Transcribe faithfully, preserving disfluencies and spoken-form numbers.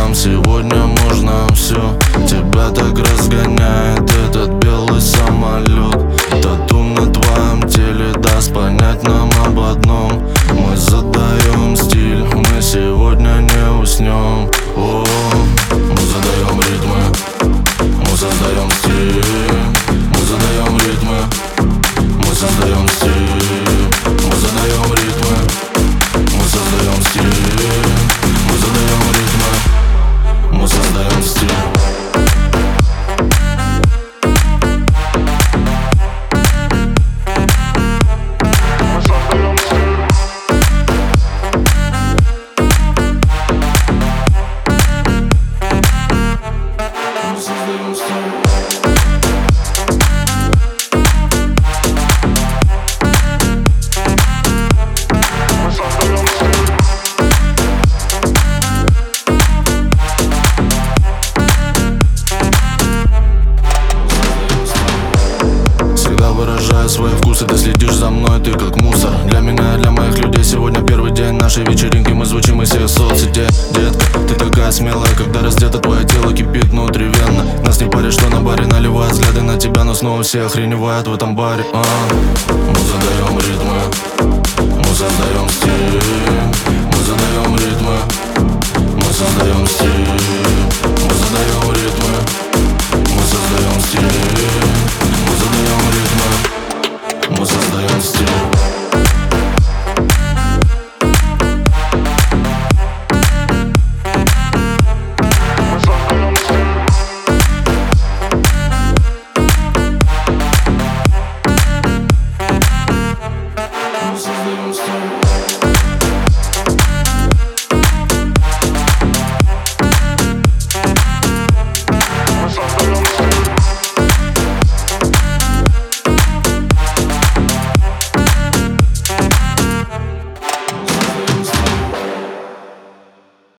нам сегодня можно все. Тебя так разгоняет этот белый самолет. Тату на твоем теле даст понять нам об одном: мы задаем стиль, мы сегодня не уснем. О, мы задаем ритмы, мы создаем стиль. Мы задаем ритмы, мы создаем стиль. Мы задаем ритмы, мы создаем стиль. Мы задаем ритмы, мы создаем стиль. Выражаю свои вкусы, ты следишь за мной, ты как мусор. Для меня, для моих людей сегодня первый день нашей вечеринки. Мы звучим из всех соцсетей. Детка, ты такая смелая, когда раздето твое тело кипит внутривенно. Нас не парит, что на баре наливают взгляды на тебя, но снова все охреневают в этом баре. а. Мы задаем ритмы,